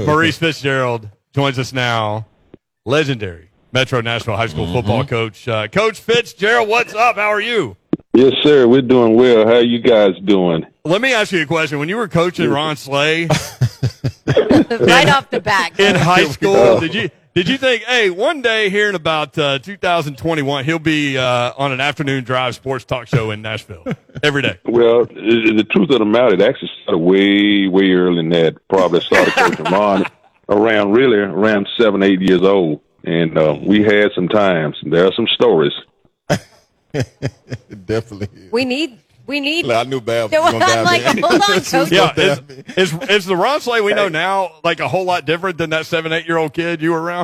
Maurice Fitzgerald joins us now, legendary Metro Nashville High School football coach. Coach Fitzgerald, what's up? How are you? Yes, sir. We're doing well. How are you guys doing? Let me ask you a question. When you were coaching Ron Slay right off the bat in high school, did you think, hey, one day here in about 2021, he'll be on an afternoon drive sports talk show in Nashville every day? Well, the truth of the matter, it actually started way early than that. Probably started coaching Ron around 7, 8 years old. And we had some times. There are some stories. Definitely. We need. I knew Bab was going to dive like, in. hold on, coach. Yeah, is the Ron Slay we know now like a whole lot different than that 7, 8 year old kid you were around?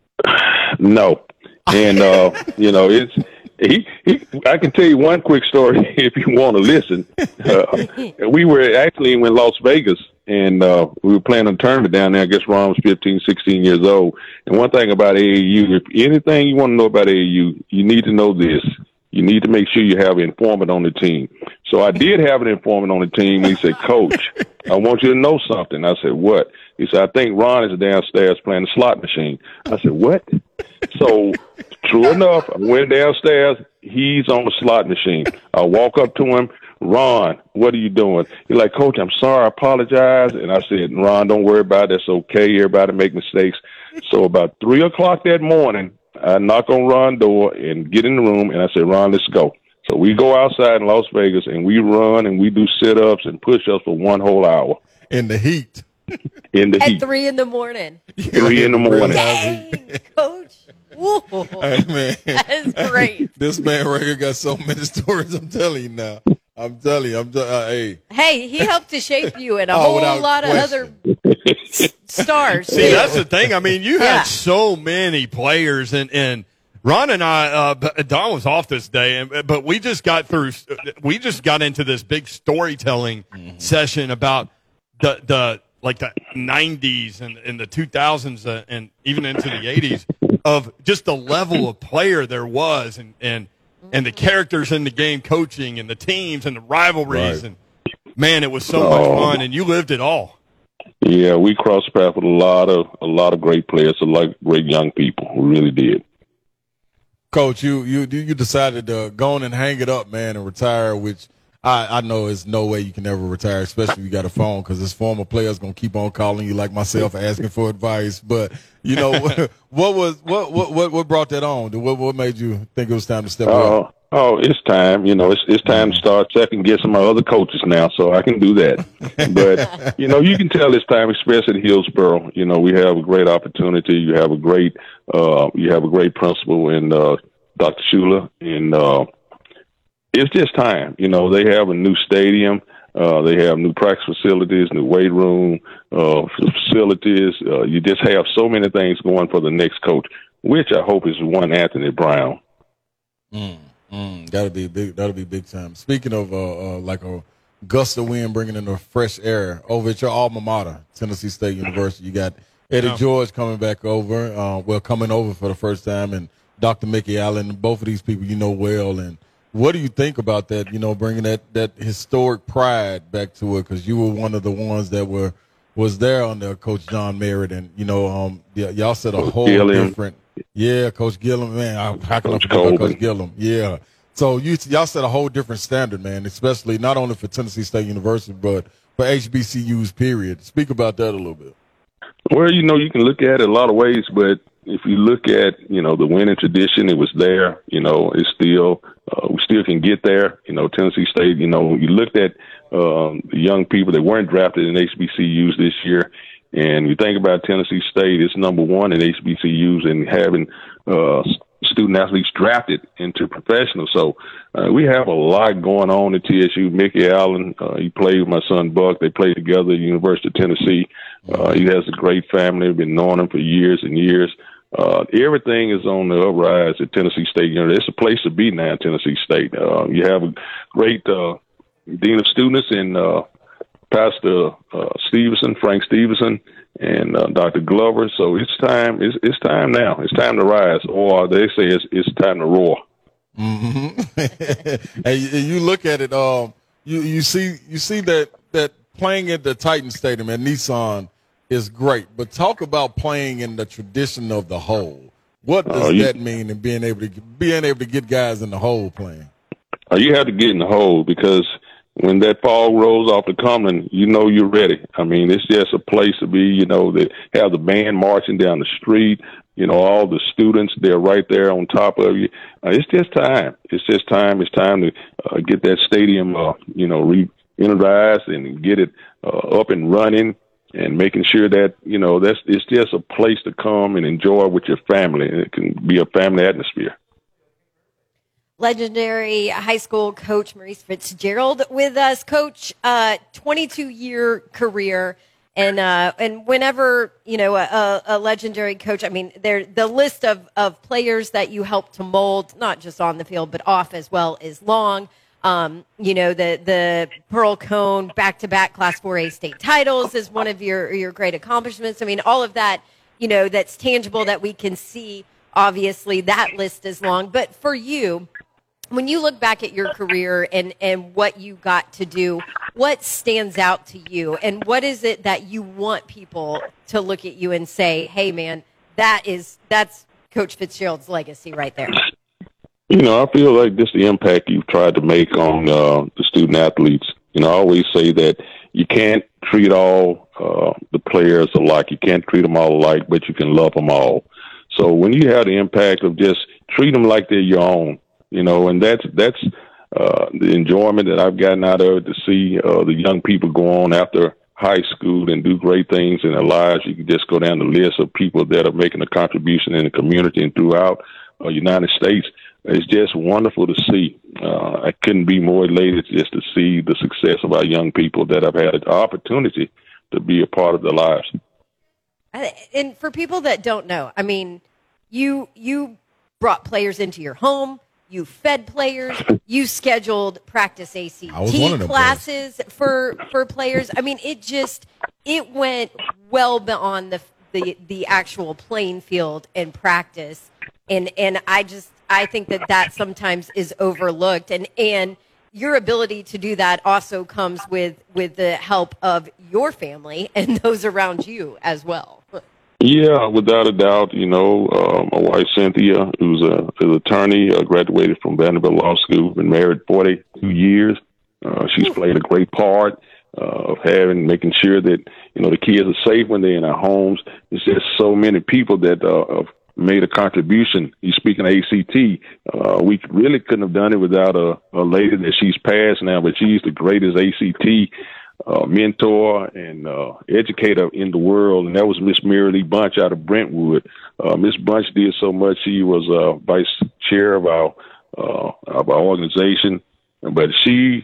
No, and it's he. I can tell you one quick story if you want to listen. We were actually in Las Vegas, and we were playing a tournament down there. I guess Ron was 15, 16 years old. And one thing about AAU, if anything you want to know about AAU, you need to know this. You need to make sure you have an informant on the team. So I did have an informant on the team. He said, Coach, I want you to know something. I said, what? He said, I think Ron is downstairs playing the slot machine. I said, what? So true enough, I went downstairs. He's on the slot machine. I walk up to him. Ron, what are you doing? He's like, Coach, I'm sorry. I apologize. And I said, Ron, don't worry about it. That's okay. Everybody make mistakes. So about 3 o'clock that morning, I knock on Ron's door and get in the room, and I say, Ron, let's go. So we go outside in Las Vegas, and we run, and we do sit-ups and push-ups for 1 whole hour. In the heat. At 3 in the morning. 3 in the morning. Dang, Coach. Woo. Hey, man. That is great. This man right here got so many stories. I'm telling you now. Hey. Hey, he helped to shape you and a whole lot of other stars. See, that's the thing. I mean, you had so many players, and Ron and I, Don was off this day, but we just got into this big storytelling session about the 90s and the 2000s and even into the 80s of just the level of player there was and the characters in the game, coaching and the teams and the rivalries. Right. And man, it was so much fun, and you lived it all. Yeah, we crossed paths with a lot of great players, a lot of great young people. We really did. Coach, you decided to go on and hang it up, man, and retire, which I know is no way you can ever retire, especially if you got a phone, because this former player's gonna keep on calling you like myself, asking for advice. But you know, what brought that on? What made you think it was time to step away? Oh, it's time. You know, it's time to start second guessing my other coaches now, so I can do that. But you know, you can tell it's time, especially at Hillsboro. You know, we have a great opportunity. You have a great principal in Dr. Shula, and it's just time. You know, they have a new stadium. They have new practice facilities, new weight room facilities. You just have so many things going for the next coach, which I hope is one Anthony Brown. That'll be big. That'll be big time. Speaking of like a gust of wind bringing in a fresh air over at your alma mater, Tennessee State University, you got Eddie George coming back over. Coming over for the first time, and Dr. Mickey Allen. Both of these people you know well. And what do you think about that? You know, bringing that historic pride back to it, because you were one of the ones that was there under Coach John Merritt, and you know, y'all set a whole different. Yeah, Coach Gillum, man. How can I forget about Coach Gillum? Yeah. So y'all set a whole different standard, man, especially not only for Tennessee State University, but for HBCUs, period. Speak about that a little bit. Well, you know, you can look at it a lot of ways, but if you look at, you know, the winning tradition, it was there. You know, it's still, we still can get there. You know, Tennessee State, you know, you looked at the young people that weren't drafted in HBCUs this year, and you think about Tennessee State, it's number one in HBCUs and having student athletes drafted into professionals. So we have a lot going on at TSU. Mickey Allen, he played with my son Buck. They played together at the University of Tennessee. He has a great family. We've been knowing him for years and years. Everything is on the uprise at Tennessee State. You know, it's a place to be now at Tennessee State. You have a great dean of students in Pastor Stevenson, Frank Stevenson, and Dr. Glover. So it's time. It's time now. It's time to rise, or they say it's time to roar. Mm-hmm. And you look at it. You see that playing at the Titan Stadium at Nissan is great. But talk about playing in the tradition of the hole. What does that mean in being able to get guys in the hole playing? You have to get in the hole because when that fog rolls off the Cumberland, you know you're ready. I mean, it's just a place to be, you know, they have the band marching down the street, you know, all the students, they're right there on top of you. It's just time. It's just time. It's time to get that stadium, you know, re-energized and get it up and running and making sure that, you know, it's just a place to come and enjoy with your family. And it can be a family atmosphere. Legendary high school coach Maurice Fitzgerald with us. Coach, 22-year career, and whenever you know a legendary coach, I mean, the list of players that you help to mold, not just on the field but off as well, is long. You know, the Pearl Cone back-to-back Class 4A state titles is one of your great accomplishments. I mean, all of that, you know, that's tangible that we can see. Obviously, that list is long, but for you, when you look back at your career and what you got to do, what stands out to you, and what is it that you want people to look at you and say, hey, man, that's Coach Fitzgerald's legacy right there? You know, I feel like this is the impact you've tried to make on the student athletes. You know, I always say that you can't treat all the players alike. You can't treat them all alike, but you can love them all. So when you have the impact of just treat them like they're your own, you know, and that's the enjoyment that I've gotten out of it, to see the young people go on after high school and do great things in their lives. You can just go down the list of people that are making a contribution in the community and throughout the United States. It's just wonderful to see. I couldn't be more elated just to see the success of our young people that have had an opportunity to be a part of their lives. And for people that don't know, I mean, you brought players into your home. You fed players. You scheduled practice ACT classes for players. I mean, it went well beyond the actual playing field and practice. And I think that sometimes is overlooked. And your ability to do that also comes with the help of your family and those around you as well. Yeah, without a doubt. You know, my wife Cynthia, who's an attorney, graduated from Vanderbilt Law School, been married 42 years. She's played a great part of making sure that, you know, the kids are safe when they're in our homes. There's just so many people that have made a contribution. You speaking of ACT, we really couldn't have done it without a lady that she's passed now, but she's the greatest ACT mentor and educator in the world, and that was Miss Mary Lee Bunch out of Brentwood. Miss Bunch did so much. She was vice chair of our organization, but she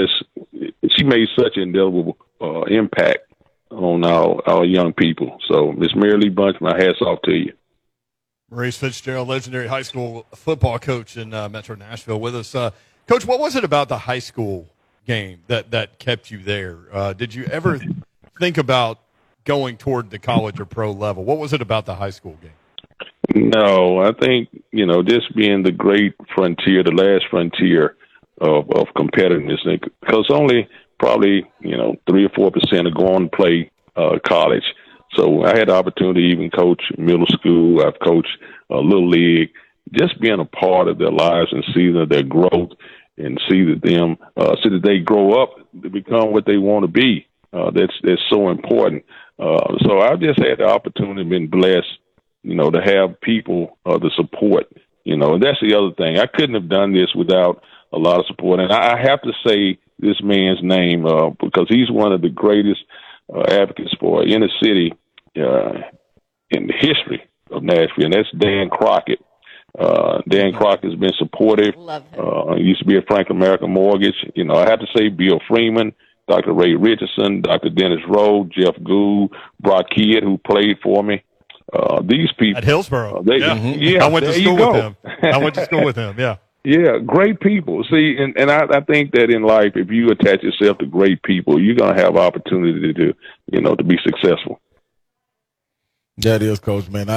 made such an indelible impact on our young people. So Miss Mary Lee Bunch, my hats off to you. Maurice Fitzgerald, legendary high school football coach in Metro Nashville, with us. Coach, what was it about the high school game that kept you there? Did you ever think about going toward the college or pro level? What was it about the high school game? No, I think, you know, just being the great frontier, the last frontier of competitiveness, because only probably, you know, 3 or 4% are going to play college. So I had the opportunity to even coach middle school. I've coached Little League, just being a part of their lives and seeing their growth and see that they grow up to become what they want to be. That's so important. So I've just had the opportunity, been blessed, you know, to have people, the support, you know, and that's the other thing. I couldn't have done this without a lot of support. And I have to say this man's name because he's one of the greatest advocates for inner city in the history of Nashville, and that's Dan Crockett. Dan Crockett has been supportive. Used to be at Franklin American Mortgage. You know, I have to say Bill Freeman, Dr. Ray Richardson, Dr. Dennis Rowe, Jeff Gould, Brock Kidd, who played for me. These people at Hillsborough. I went to school with him. I went to school with him. Yeah. Yeah, great people. See, and I think that in life, if you attach yourself to great people, you're going to have opportunity to, you know, to be successful. That is, Coach, man.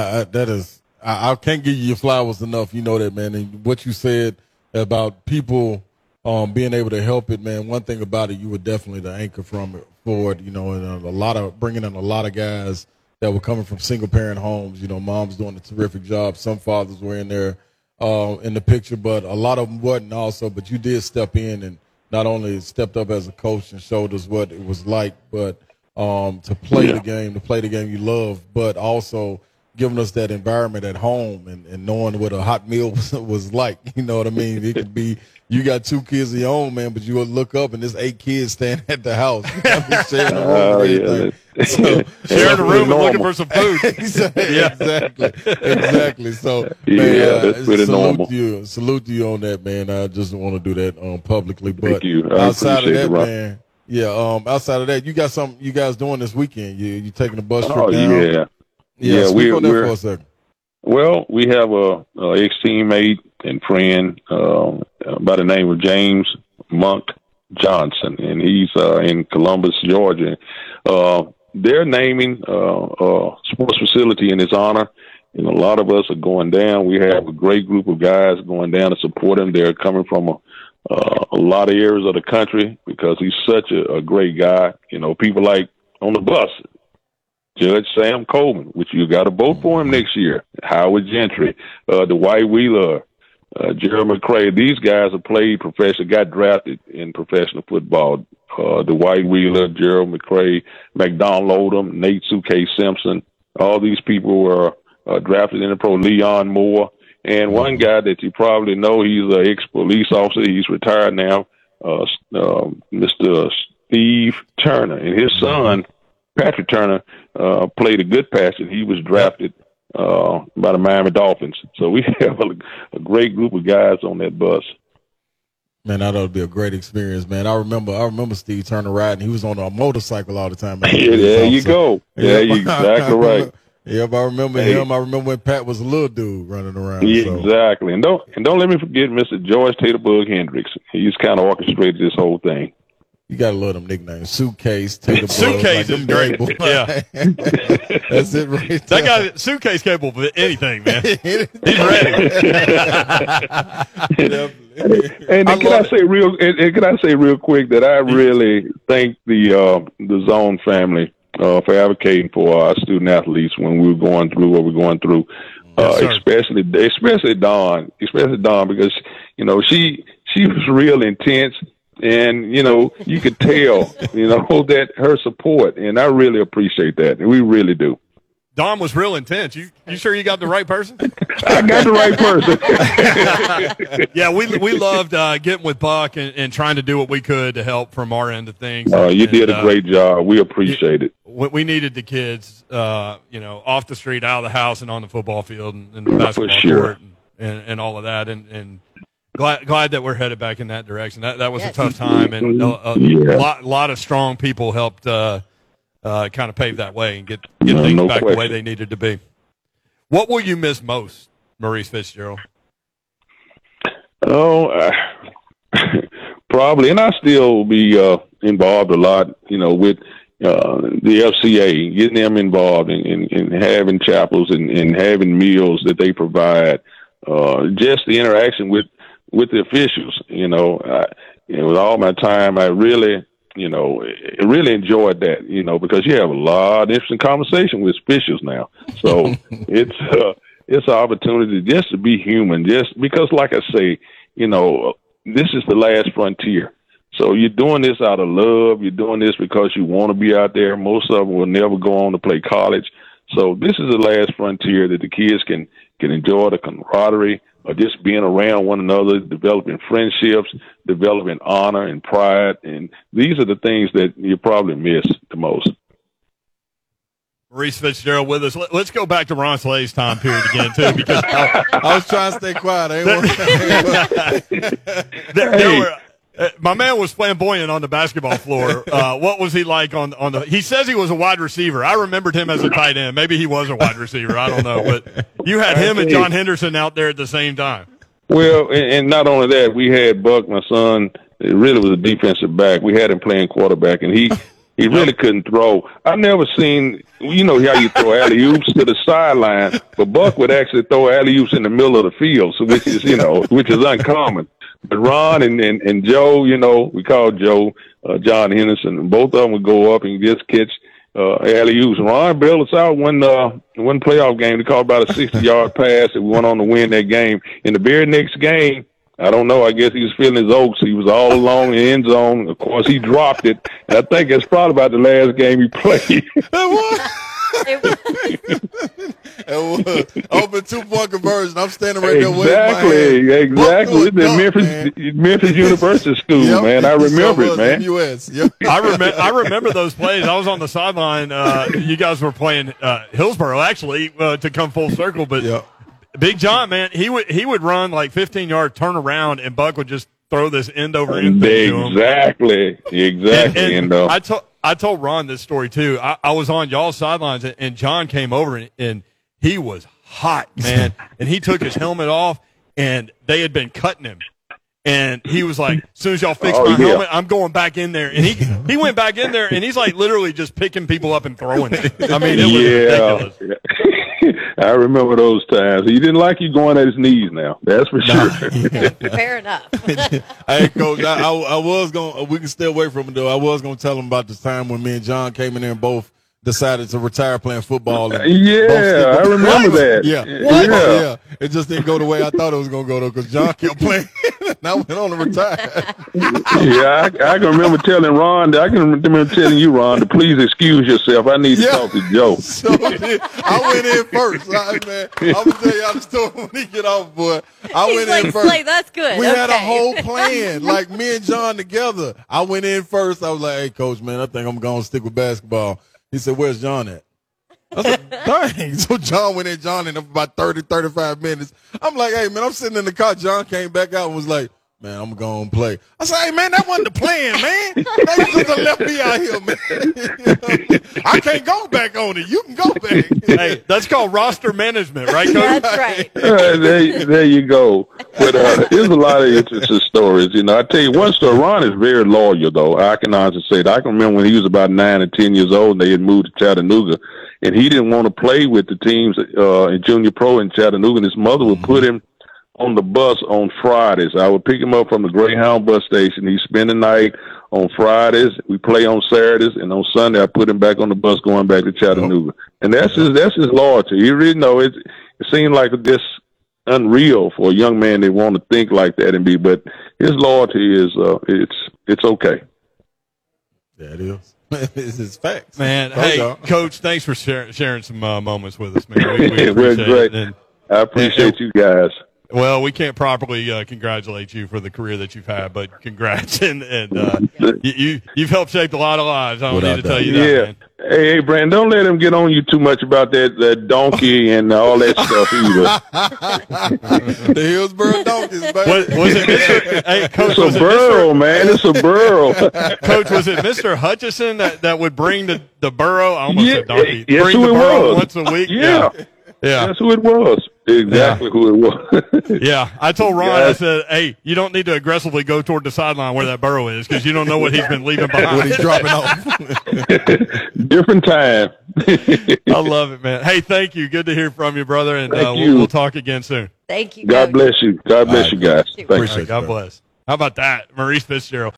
I can't give you your flowers enough. You know that, man. And what you said about people being able to help it, man. One thing about it, you were definitely the anchor for it, and bringing in a lot of guys that were coming from single parent homes. Mom's doing a terrific job. Some fathers were in there in the picture, but a lot of them wasn't also. But you did step in and not only stepped up as a coach and showed us what it was like, but to play the game you love, but also giving us that environment at home and knowing what a hot meal was like. You know what I mean? It could be you got 2 kids of your own, man, but you will look up and there's 8 kids standing at the house. Sharing the room and looking for some food. Exactly. So, that's pretty normal. Salute to you on that, man. I just want to do that publicly. But Thank you. outside of that, man. Yeah, outside of that, you got something you guys doing this weekend. You taking a bus trip down? Yeah, speak on that for a second. Well, we have a ex-teammate and friend by the name of James Monk Johnson, and he's in Columbus, Georgia. They're naming a sports facility in his honor, and a lot of us are going down. We have a great group of guys going down to support him. They're coming from a lot of areas of the country because he's such a great guy. People like on the bus, Judge Sam Coleman, which you got to vote for him next year, Howard Gentry, Dwight Wheeler, Gerald McCray. These guys have played professional, got drafted in professional football. Dwight Wheeler, Gerald McCray, McDonald Odom, Nate Suke Simpson. All these people were drafted in the pro. Leon Moore. And one guy that you probably know, he's an ex-police officer. He's retired now, Mr. Steve Turner. And his son, Patrick Turner, played a good pass, and he was drafted by the Miami Dolphins. So we have a great group of guys on that bus. Man, that would be a great experience, man. I remember Steve Turner riding. He was on a motorcycle all the time. Man. Yeah, there you go. Yeah, you're exactly right. Yep, I remember him. I remember when Pat was a little dude running around. Yeah, so. Exactly. And don't let me forget Mr. George Taterbug Hendricks. He's kind of orchestrated this whole thing. You gotta love them nicknames. Suitcase, Taterbug. Suitcase is great. Yeah, that's it right there. That guy, Suitcase, capable of anything, man. He's ready. And can I say real quick that I really thank the Zone family for advocating for our student athletes when we were going through what we're going through. Especially Dawn, because she was real intense. And, you could tell, that her support. And I really appreciate that. And we really do. Dawn was real intense. You sure you got the right person? I got the right person. Yeah, we loved getting with Buck and trying to do what we could to help from our end of things. You did a great job. We appreciate it. We needed the kids, off the street, out of the house, and on the football field and the basketball court and all of that. And glad that we're headed back in that direction. That was a tough time, and a lot of strong people helped kind of pave that way and get things back the way they needed to be. What will you miss most, Maurice Fitzgerald? Oh, probably, and I still be involved a lot, with the FCA, getting them involved in having chapels and having meals that they provide. Just the interaction with the officials, with all my time, I really enjoyed that, because you have a lot of interesting conversation with officials now. So it's an opportunity just to be human, just because, like I say, this is the last frontier. So you're doing this out of love. You're doing this because you want to be out there. Most of them will never go on to play college. So this is the last frontier that the kids can enjoy the camaraderie of just being around one another, developing friendships, developing honor and pride. And these are the things that you probably miss the most. Maurice Fitzgerald with us. Let's go back to Ron Slay's time period again, too, because I was trying to stay quiet. My man was flamboyant on the basketball floor. What was he like on the? He says he was a wide receiver. I remembered him as a tight end. Maybe he was a wide receiver. I don't know. But you had him and John Henderson out there at the same time. Well, and not only that, we had Buck, my son. It really was a defensive back. We had him playing quarterback, and he really couldn't throw. I've never seen, how you throw alley-oops to the sideline, but Buck would actually throw alley-oops in the middle of the field, so which is uncommon. But Ron and Joe, you know, we call Joe John Henderson, and both of them would go up and just catch alley-oops. Ron bailed us out one playoff game. They called about a 60-yard pass, and we went on to win that game. In the very next game, I don't know, I guess he was feeling his oaks. He was all along the end zone. Of course, he dropped it, and I think that's probably about the last game he played. It was open 2-point conversion. I'm standing right there Exactly. It's the Memphis University School, Yep, man. I remember it, man. US. Yep. I remember those plays. I was on the sideline. You guys were playing Hillsborough, actually, to come full circle. But Yep. Big John, man, he would run like 15-yard turnaround, and Buck would just throw this end over end thing to him. Exactly. And I told Ron this story too. I was on y'all's sidelines, and John came over, and he was hot, man. And he took his helmet off, and they had been cutting him. And he was like, as soon as y'all fix my helmet, I'm going back in there. And he went back in there, and he's like literally just picking people up and throwing them. I mean, it was ridiculous. I remember those times. He didn't like you going at his knees now. That's for sure. Fair enough. Hey, Coach, I was going. We can stay away from it though. I was going to tell him about this time when me and John came in there and both decided to retire playing football. And I remember that. Yeah. It just didn't go the way I thought it was going to go though, because John kept playing. And I went on to retire. I can remember telling Ron. I can remember telling you, Ron, to please excuse yourself. I need to talk to Joe. So I went in first. I'm gonna tell y'all the story when he get off, boy. I went in first. Slay, that's good. We had a whole plan, like me and John together. I went in first. I was like, "Hey, Coach, man, I think I'm gonna stick with basketball." He said, "Where's John at?" I said, "Dang." So John went in. John in for about 35 minutes. I'm like, "Hey, man," I'm sitting in the car. John came back out and was like, "Man, I'm going to play." I said, "Hey, man, that wasn't the plan, man. They just done left me out here, man. I can't go back on it. You can go back." Hey, that's called roster management, right, Coach? That's right. There you go. But there's a lot of interesting stories. You know, I tell you one story. Ron is very loyal, though. I can honestly say that. I can remember when he was about 9 or 10 years old, and they had moved to Chattanooga, and he didn't want to play with the teams in junior pro in Chattanooga, and his mother would put him on the bus on Fridays. I would pick him up from the Greyhound bus station. He'd spend the night on Fridays. We play on Saturdays, and on Sunday I put him back on the bus going back to Chattanooga. And that's his loyalty. You really know it seemed like this unreal for a young man that want to think like that and be, but his loyalty is it's okay. Yeah, it is. It's his facts. Man, hey, Coach, thanks for sharing some moments with us, man. We We're appreciate great. it. I appreciate you guys. Well, we can't properly congratulate you for the career that you've had, but congrats, and you've helped shape a lot of lives. I don't need to tell you that, man. Hey, Brandon, don't let him get on you too much about that donkey and all that stuff either. The Hillsborough Donkeys, baby. Was it Mr. Hey, Coach, It's a burro, man. It's a burro. Coach, was it Mr. Hutchison that would bring the burro? I almost said donkey. Yes, bring who the it burro was. once a week. Yeah. That's who it was. Exactly who it was. Yeah, I told Ron, I said, "Hey, you don't need to aggressively go toward the sideline where that burrow is, because you don't know what he's been leaving behind when he's dropping off." Different time. I love it, man. Hey, thank you. Good to hear from you, brother, and you. we'll talk again soon. Thank you. God bless you. God bless you guys. Thanks. God bless. How about that, Maurice Fitzgerald?